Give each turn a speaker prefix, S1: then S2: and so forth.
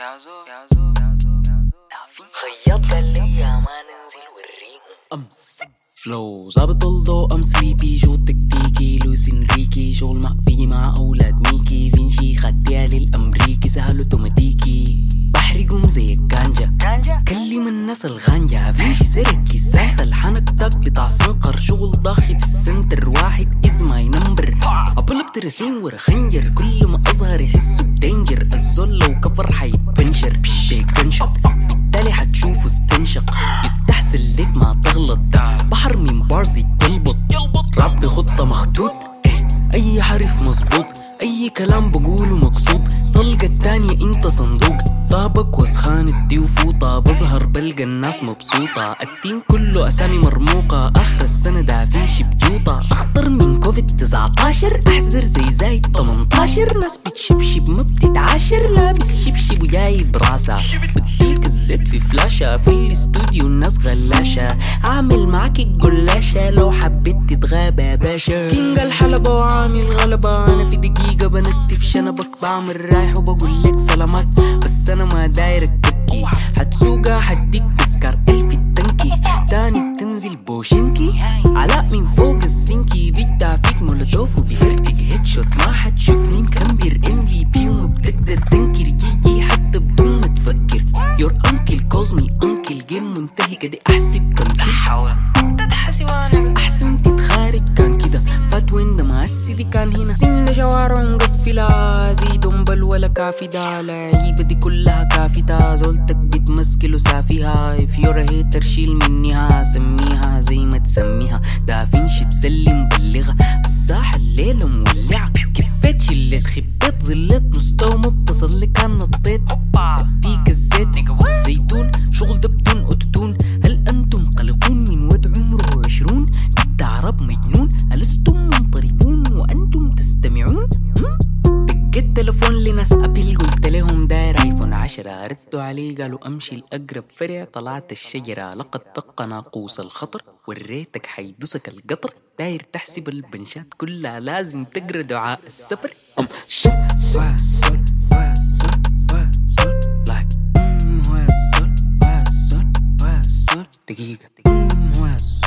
S1: خياط قال لي يا ما ننزل وريهم فلو ظابط الضوء سليبي جو تكتيكي لويس انريكي شغل مع بيجي مع اولاد ميكي فينشي خديها للامريكي سهل اوتوماتيكي بحرقهم زي الكانجا كلم الناس الغانجا فينشي سرق كيسان الحنك تاك بتاع سنقر شغل ضاخي في السنتر واحد از ماي نمبر ابل بترسين ورا خنجر كل ما اظهر يحسوا بدينجر الزول لو كفر حيتبنشر تيكن شوت بالتالي حتشوفه استنشق يستحسن ليك ما تغلط بحر من بارزي تلبط راب بخطة مخطوط اي حرف مظبوط اي كلام بقوله مقصود طلقة التانية انت صندوق طابك وسخان الدي وفوطة بظهر بلقى الناس مبسوطة التيم كله اسامي مرموقة اخر السنة دافنشي بجوطة اخطر من كوفيد 19 احذر زي زايد 18 ناس بتشبشب ما بتتعاشر لابس شبشب وجاي براسة بديك الزيت في فلاشة في الاستوديو الناس غلاشة اعمل معاك الجلاشة لو حبيت تتغابى يا باشا كينج الحلبة وعامل غلبة انا في دقيقة بنتف شنبك بعمل رايح وبقول لك سلامات بس انا ما دايرك تبكي حتسوقها حديك تذكر الف التنكي تاني بتنزل بوشنكي علاء من فوق السنكي بيتا فيك مولوتوف وبيفرتك هيدشوت ما حتشوفني مكمبر MVP وما بتقدر تنكر جيجي حتى بدون ما تفكر يور انكل كوزمي انكل جيم منتهي كده احسب كم كده احسن تتخارج كان كده فات وين ده ما السيدي كان هنا سن شوارع مقفلة زي دنبل ولا كافدة لعيبة دي كلها كافتة زولتك بتمسكل وسافيها if you're a hater شيل منيها سميها زي ما تسميها دافنشي بسلم بلغة الساحة الليلة مولعة كفيت شلت خبيت ظلت مستوى مبتصل لك كان نطيت ديك الزيت زيتون شغل ده بدون اوتوتون هل انتم قلقون من ود عمره 20 انت عرب مجنون ألستم منطربون وانتم تستمعون دقيت تلفون لناس ابل قلت لهم داير ايفون 10 ردوا علي قالوا امشي الاقرب فرع طلعت الشجرة لقد طق ناقوس الخطر وريتك حيدوسك القطر داير تحسب البنشات كلها لازم تقرا دعاء السفر دقيقة